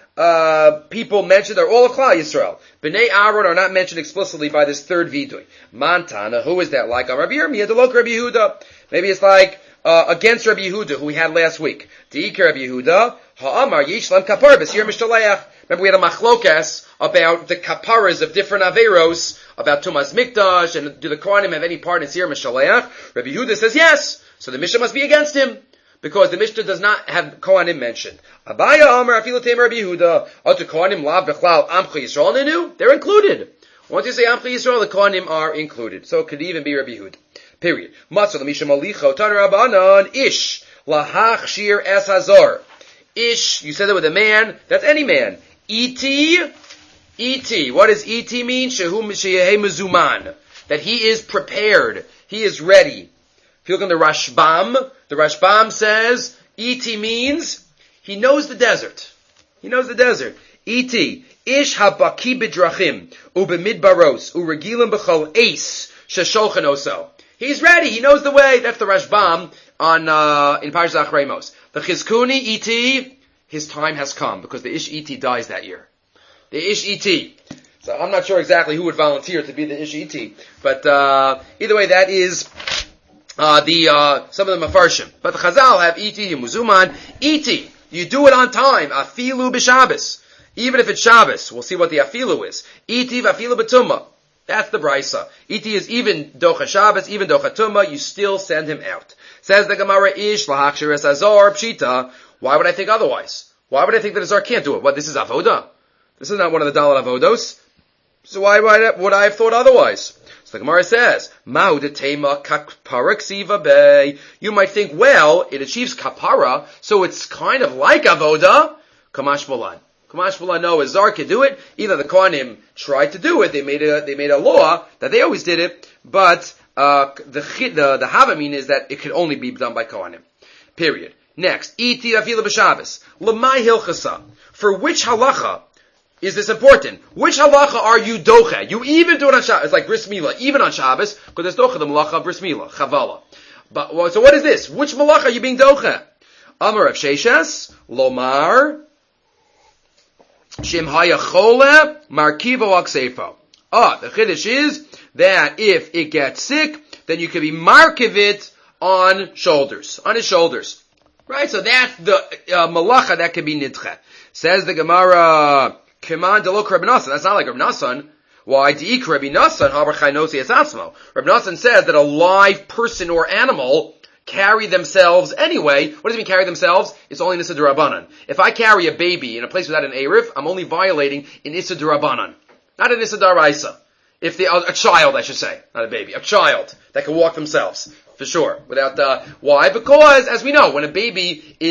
people mentioned are all of Klal Yisrael. Bnei Aaron are not mentioned explicitly by this third vidui. Mantana, who is that like? Rabbi Yirmiyah, Delok Rabbi Yehuda. Maybe it's like against Rabbi Yehuda, who we had last week. Deikar Rabbi Yehuda, ha'amar yishlam kapar b'sir mishtaleach. Remember we had a machlokas about the kaparas of different averos, about Tumas Mikdash, and do the Kohanim have any part in Sir Mishtaleach? Rabbi Yehuda says yes. So the Mishnah must be against him. Because the Mishnah does not have Kohanim mentioned. Abaya Amar Afilu Temer Rabbi Yehuda. Otu Kohanim Lav Bechlal Amcha Yisrael Nenu. They're included. Once you say Amcha Yisrael, the Kohanim are included. So it could even be Rabbi Yehuda. Period. Matzah L'misha Malicho Taner Rabbanan Ish Lahach Shir Es Hazor. Ish, you said it with a man. That's any man. E.T. What does E.T. mean? Shehu Mishayeh Mezuman. That he is prepared. He is ready. If you look in the Rashbam says, E.T. means, he knows the desert. He knows the desert. E.T. Ish habaki b'drachim, u'b'midbaros, u'regilim b'chol eis, shesholchan oso. He's ready, he knows the way. That's the Rashbam in Parashat Achremos. The Chizkuni, E.T., his time has come, because the Ish E.T. dies that year. The Ish E.T. So I'm not sure exactly who would volunteer to be the Ish E.T., but either way, that is some of the mafarshim. But the Chazal have E.T. Muzuman. E.T. You do it on time. Afilu b'Shabbos. Even if it's Shabbos. We'll see what the afilu is. E.T. Afilu b'tumma. That's the brisa. E.T. is even docha Shabbos, even docha tumma. You still send him out. Says the Gemara Ish lahakshir es azor pshita. Why would I think otherwise? Why would I think that a zar can't do it? What, this is avoda? This is not one of the dalal avodos. So why would I have thought otherwise? So the Gemara says, you might think, well, it achieves kapara, so it's kind of like avoda. Kamash Bolan. Kamash Bolan, no, a zar can do it. Either the Kohanim tried to do it, they made a law that they always did it, but the Havamin is that it could only be done by Kohanim. Period. Next, Iti Afila B'Shabbos. L'mai Hilchasa. For which halacha is this important? Which halacha are you doche? You even do it on Shabbos. It's like bris milah, even on Shabbos, because there's doche the malacha of bris milah, chavala. But so what is this? Which malacha are you being doche? Amar of Sheshes, Lomar, Shem Hayachole, Markivo Aksefo. The chiddush is that if it gets sick, then you can be markiv it on his shoulders. Right? So that's the malacha that can be nidche. Says the Gemara, Keman delok Rabbi Nassan. That's not like Rabbi Nassan. Why? Deik Rabbi Nassan, haber chaynosi esatzmo. Rabbi Nassan says that a live person or animal carry themselves anyway. What does it mean carry themselves? It's only an Issa D'Rabbanan. If I carry a baby in a place without an Erev, I'm only violating an Issa D'Rabbanan. Not an Issa D'Oraisa. If a child, I should say, not a baby, a child that can walk themselves, for sure. Without why? Because, as we know, when a baby is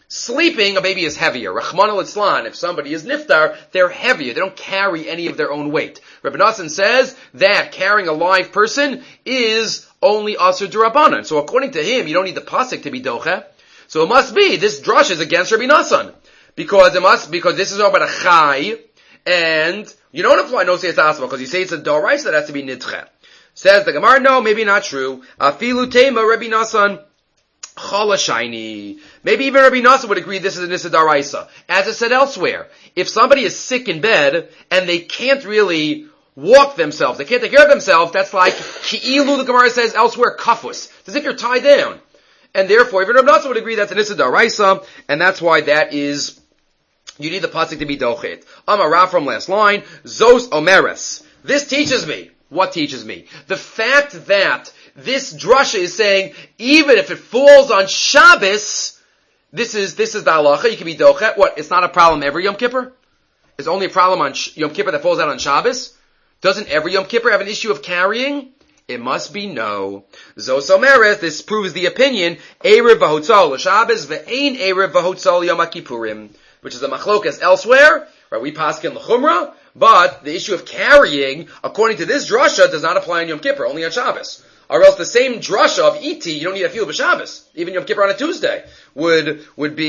Sleeping, a baby is heavier. Rahman al-Islan, if somebody is niftar, they're heavier. They don't carry any of their own weight. Rabbi Nassan says that carrying a live person is only asur d'Rabbanan. So according to him, you don't need the pasuk to be doche. So it must be, this drush is against Rabbi Nassan. Because this is all about a chai, and you don't apply no say it's asma, because you say it's a doraisa that has to be nidche. Says the Gemara, no, maybe not true. Afilu tema Rabbi Nassan. Chala shiny. Maybe even Rabbi Nassan would agree this is a Nisa Daraisa. As it said elsewhere, if somebody is sick in bed and they can't really walk themselves, they can't take care of themselves, that's like Ki'ilu, the Gemara says elsewhere, kafus. It's as if you're tied down. And therefore, even Rabbi Nassan would agree that's a Nisa Daraisa, and that's why that is, you need the pasuk to be dochet. Amar from last line, Zos Omeres. This teaches me. What teaches me? The fact that this drasha is saying, even if it falls on Shabbos, this is the halacha, you can be dochet. What? It's not a problem every Yom Kippur? It's only a problem on Yom Kippur that falls out on Shabbos? Doesn't every Yom Kippur have an issue of carrying? It must be no. Zos Omeres, this proves the opinion, Erev v'hotzal l'Shabbos ve'ein Erev v'hotzal Yom HaKippurim, which is a machlokas elsewhere, right? We paskin l'chumra, but the issue of carrying, according to this drasha, does not apply on Yom Kippur, only on Shabbos. Or else the same drasha of iti, you don't need a field of Shabbos. Even Yom Kippur on a Tuesday would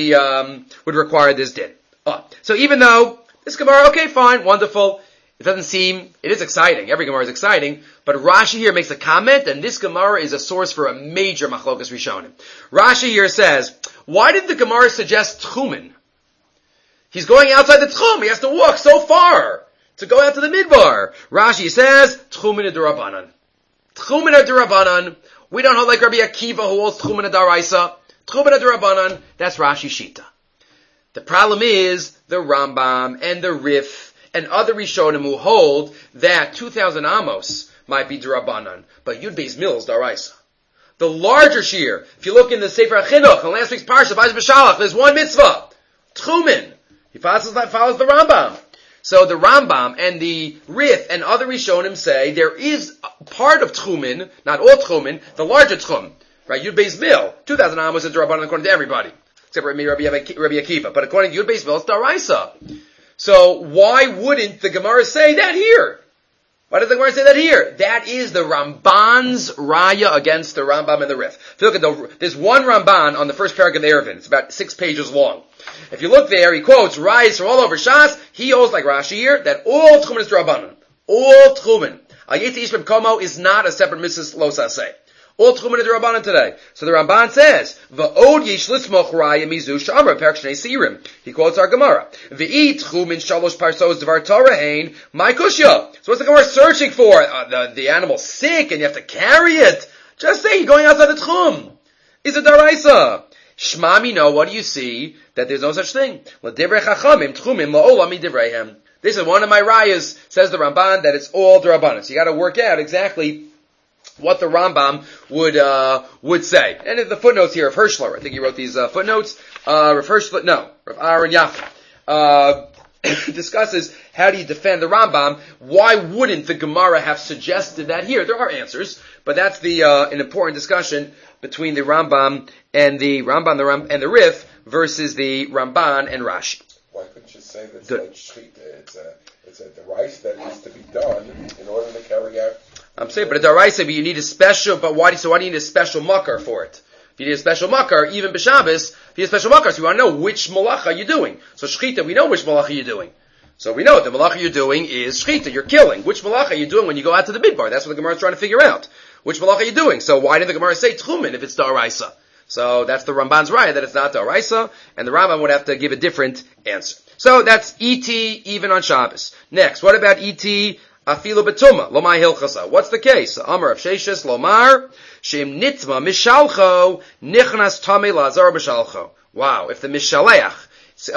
require this din. So even though this Gemara, okay, fine, wonderful, it is exciting. Every Gemara is exciting, but Rashi here makes a comment, and this Gemara is a source for a major machlokas rishonim. Rashi here says, why did the Gemara suggest tchumen? He's going outside the tchum, he has to walk so far to go out to the midbar. Rashi says, tchumen d'Rabbanan. Tchumen d'Rabbanan. We don't hold like Rabbi Akiva who holds tchumen d'Araisa. Tchumen d'Rabbanan. That's Rashi Shita. The problem is the Rambam and the Rif and other Rishonim who hold that 2,000 amos might be d'Rabbanan, but Yud Beis Mil is d'Araisa. The larger shear, if you look in the Sefer HaChinuch, in last week's parsha, Bais B'Shalach, there's one mitzvah, tchumen. He follows the Rambam. So the Rambam and the Rif and other Rishonim say there is part of Tchumen, not all Tchumen, the larger Tchum, right? Yud Beis Mil, 2,000 amos is d'Rabbanan according to everybody, except for Rabbi Akiva. But according to Yud Beis Mil, it's d'Araisa. So why wouldn't the Gemara say that here? Why did the Gemara say that here? That is the Ramban's raya against the Rambam and the Rif. If you look at there's one Ramban on the first paragraph of the Eruvin. It's about 6 pages long. If you look there, he quotes rayas from all over Shas. He holds like Rashi here that all Tchumen is d'Rabbanan. All Tchumen. Ayeti Ish B'Komo is not a separate Mrs. Losaseh. All Tchumen is d'Rabbanan today. So the Ramban says, V'od yesh litzmoch raya mizu shamra perk shnei sirim. He quotes our Gemara. V'it Tchumen shalosh parsos dvar Torah hein my kushya. So what's the Gemara searching for? The animal's sick and you have to carry it. Just say you're going outside the Tchum. Is it d'Araisa? Shmami, no, what do you see? That there's no such thing. This is one of my rayas, says the Ramban, that it's all d'Rabbanan. So you gotta work out exactly what the Rambam would say. And in the footnotes here of Hirschler, I think he wrote these footnotes, Rav Aaron Yaffa, discusses how do you defend the Rambam. Why wouldn't the Gemara have suggested that here? There are answers, but that's an important discussion between the Rambam and the Rif versus the Ramban and Rashi. Why couldn't you say that it's like shchita? It's a device that needs to be done in order to carry out. I'm saying, but a daraisa, but you need a special. But why do you need a special makar for it? If you need a special makar, even b'Shabbos, if you need a special makar, so we want to know which malacha you're doing. So shchita, we know which malacha you're doing. So we know the malacha you're doing is shchita, you're killing. Which malacha you're doing when you go out to the midbar? That's what the Gemara is trying to figure out. Which malacha are you doing? So why did the Gemara say tchumen if it's daraisa? So that's the Ramban's raya that it's not daraisa, and the Rambam would have to give a different answer. So that's iti even on Shabbos. Next, what about iti afilu betuma lomai hilchasa? What's the case? Amar of Sheshes lomar shem nitma mishalcho nichnas tamei lazar mishalcho. Wow, if the mishaleach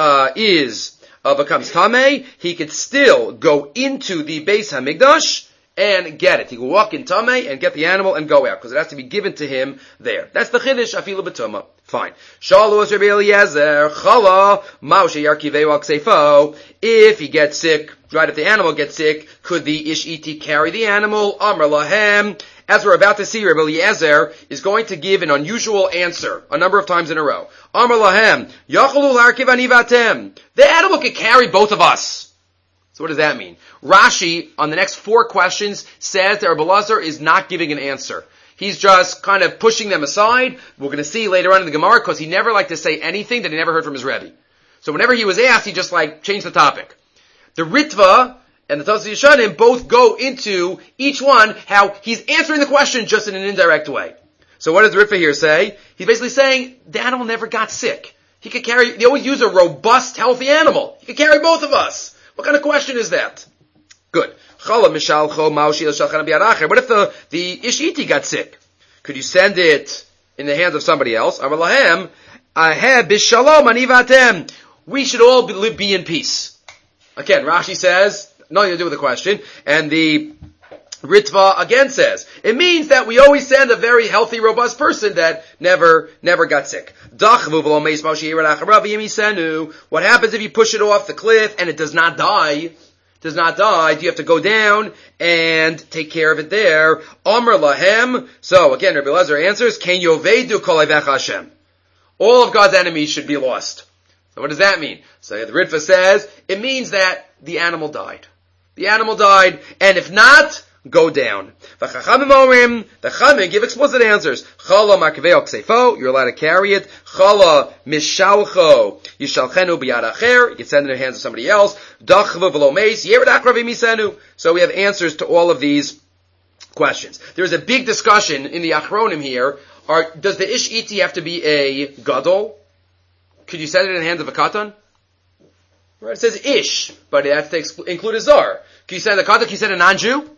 becomes tamei, he could still go into the Beis Hamikdash and get it. He can walk in Tameh and get the animal and go out, because it has to be given to him there. That's the Chiddush, Afilu B'Tumah. Fine. Shalu es Rabbi Eliezer, Chala, Ma'ushe Yarkiveu al Kseifo. If he gets sick, right, if the animal gets sick, could the Ish'iti carry the animal? Amar Lahem. As we're about to see, Rabbi Eliezer is going to give an unusual answer a number of times in a row. Amar Lahem, Yachalu l'harkiv ani v'atem. The animal can carry both of us. So what does that mean? Rashi, on the next 4 questions, says that Rabbi Eliezer is not giving an answer. He's just kind of pushing them aside. We're going to see later on in the Gemara, because he never liked to say anything that he never heard from his Rebbe. So whenever he was asked, he just changed the topic. The Ritva and the Tosfos Yeshanim both go into each one how he's answering the question just in an indirect way. So what does the Ritva here say? He's basically saying the animal never got sick. He could carry, they always use a robust, healthy animal. He could carry both of us. What kind of question is that? Good. What if the Ish'iti got sick? Could you send it in the hands of somebody else? We should all be in peace. Again, Rashi says, nothing to do with the question, and the Ritva again says, it means that we always send a very healthy, robust person that never got sick. What happens if you push it off the cliff and it does not die? Do you have to go down and take care of it there? Amr lahem. So again, Rabbi Eliezer answers, Ken yovedu kol ovecha Hashem. All of God's enemies should be lost. So what does that mean? So the Ritva says, it means that the animal died. The animal died, and if not, go down. The Chachamim give explicit answers. Chala makveo ksefo, you're allowed to carry it. Chala mishalcho, yishalchenu biyad acher, you can send it in the hands of somebody else. Dachva v'lo meis, yered akravi misenu. So we have answers to all of these questions. There's a big discussion in the Achronim here. Does the Ish'iti have to be a gadol? Could you send it in the hands of a katan? Right, it says ish, but it has to include a zar. Can you send a katan? Can you send a non-Jew?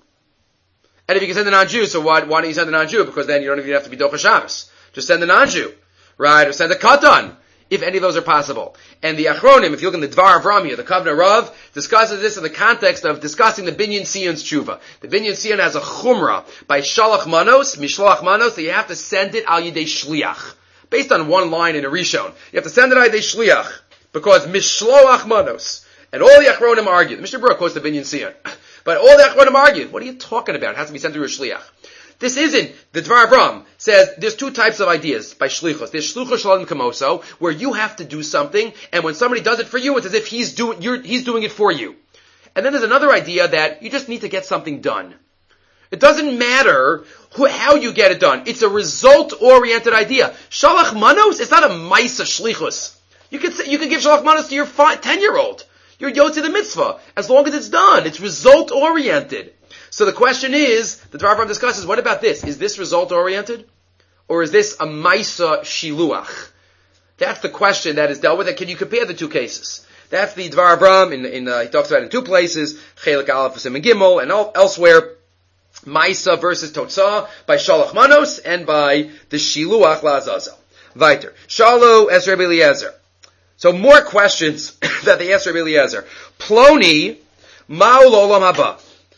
And if you can send a non-Jew, so why don't you send a non-Jew? Because then you don't even have to be Docha Shabbos. Just send a non-Jew. Right? Or send a katan. If any of those are possible. And the Achronim, if you look in the Dvar Avram here, the Kavna Rav, discusses this in the context of discussing the Binyan Sion's tshuva. The Binyan Sion has a chumrah by Shalach Manos, Mishloach Manos, that you have to send it al Yidei Shliach. Based on one line in a Rishon. You have to send it al Yidei Shliach. Because Mishloach Manos. And all the Achronim argue. Mr. Brook quotes the Binyan Sion. But all the Achronim argue. What are you talking about? It has to be sent through a Shliach. This isn't, the Dvar Avram says there's 2 types of ideas by Shlichus. There's Shluchus Shalom Kamoso, where you have to do something, and when somebody does it for you, it's as if he's doing it for you. And then there's another idea that you just need to get something done. It doesn't matter how you get it done. It's a result-oriented idea. Shalach Manos, it's not a Maisa Shlichus. You can give Shalach Manos to your 10-year-old. Your Yotze the Mitzvah. As long as it's done. It's result-oriented. So the question is, the Dvar Avram discusses, what about this? Is this result-oriented? Or is this a Maisa Shiluach? That's the question that is dealt with. And can you compare the 2 cases? That's the Dvar Avram, he talks about it in 2 places, Chelik Aleph Sim and Gimel, and elsewhere, Maisa versus Totzah, by Shalach Manos, and by the Shiluach La'azazel. Weiter. Shalu es Rabbi Eliezer. So more questions that they ask Rabbi Eliezer. Ploni, ma'ul olam haba.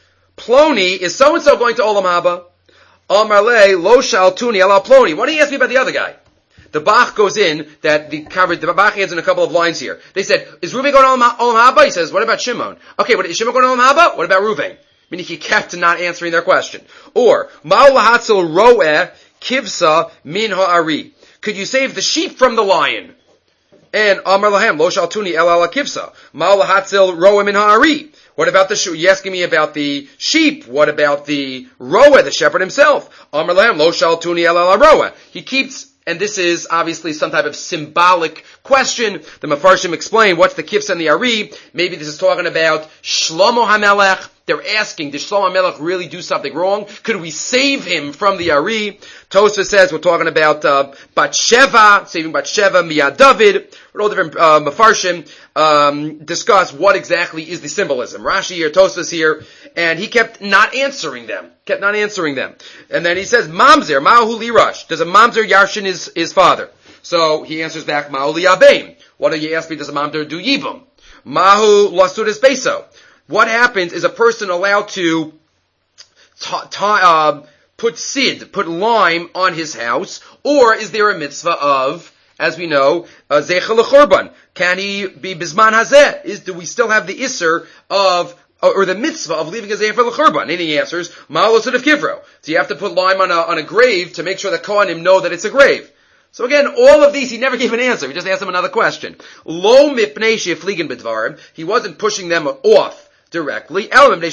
Ploni, is so-and-so going to olam haba? Amar le, lo shaltuni ala ploni. Why don't you ask me about the other guy? The Bach goes in, the Bach adds in a couple of lines here. They said, is Reuven going to olam haba? He says, what about Shimon? Okay, is Shimon going to olam haba? What about Reuven? Meaning he kept not answering their question. Or, ma'ul lahatzil ro'eh kivsa min ha'ari. Could you save the sheep from the lion? And Amar Lahem, Lo Shaltuni El Ala Kivsa, Ma'al Hatzil Roa Min Ha'ari. What about the sheep? You're asking me about the sheep. What about the Roa, the shepherd himself? Amar Lahem, Lo Shaltuni El Ala Roa. He keeps, and this is obviously some type of symbolic question. The Mefarshim explain what's the Kivsa and the Ari. Maybe this is talking about Shlomo HaMelech. They're asking, did Shlomo HaMelech really do something wrong? Could we save him from the Ari? Tosfos says we're talking about Batsheva, saving Batsheva, Miyad David. All different Mefarshim discuss what exactly is the symbolism. Rashi here, Tosfos here, and he kept not answering them. And then he says, Mamzer, Ma'ahu Lirash. Does a Mamzer Yarshin his father? So he answers back, Ma'ahu Liyabeim. What do you ask me, does a Mamzer do Yibum? Mahu Lasudis Beso. What happens is a person allowed to put lime on his house, or is there a mitzvah of, as we know, Zeicha L'Chorban? Can he be Bizman Hazeh? Do we still have the Isser of, or the mitzvah of leaving a Zeicha L'Chorban? And he answers, Ma'alos of Kivro. So you have to put lime on a grave to make sure that Kohanim know that it's a grave. So again, all of these, he never gave an answer. He just asked them another question. Lo mipnei shefligen b'dvarim. He wasn't pushing them off directly. But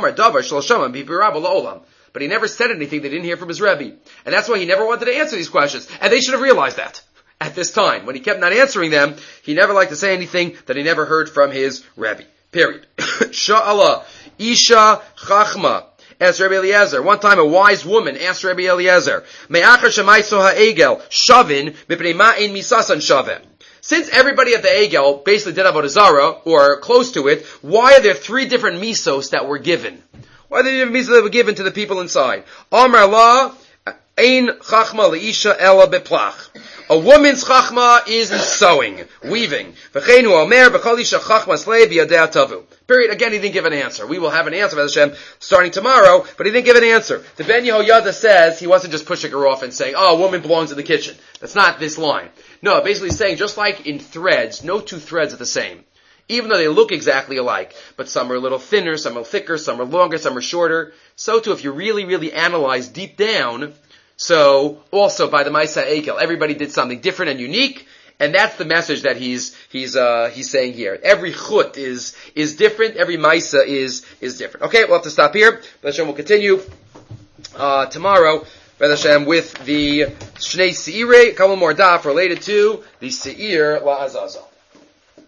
he never said anything they didn't hear from his Rebbe. And that's why he never wanted to answer these questions. And they should have realized that at this time. When he kept not answering them, he never liked to say anything that he never heard from his Rebbe. Period. Sha'ala. Isha chachma. Asked Rabbi Eliezer. One time a wise woman asked Rabbi Eliezer, Me'achar shemayso ha'egel, shavin, mipnei ma'in misasan shavin. Since everybody at the Egel basically did Avodah Zarah, or close to it, why are there 3 different misos that were given? Why are there different misos that were given to the people inside? Amar la, ein chachma leisha ela beplach. A woman's chachma is sewing, weaving. V'cheinu omer, v'chol isha chachma slei b'yadei tavu. Period. Again, he didn't give an answer. We will have an answer, Hashem, starting tomorrow, but he didn't give an answer. The Ben Yehoyada says he wasn't just pushing her off and saying, oh, a woman belongs in the kitchen. That's not this line. No, basically saying, just like in threads, no 2 threads are the same. Even though they look exactly alike, but some are a little thinner, some are thicker, some are longer, some are shorter. So too, if you really, really analyze deep down, so also by the Maisa Ekel, everybody did something different and unique, and that's the message that he's saying here. Every chut is different, every Maisa is different. Okay, we'll have to stop here. But Hashem will continue tomorrow, Hashem, with the Shnei Seirei, a couple more daf related to the Seir La Azazel.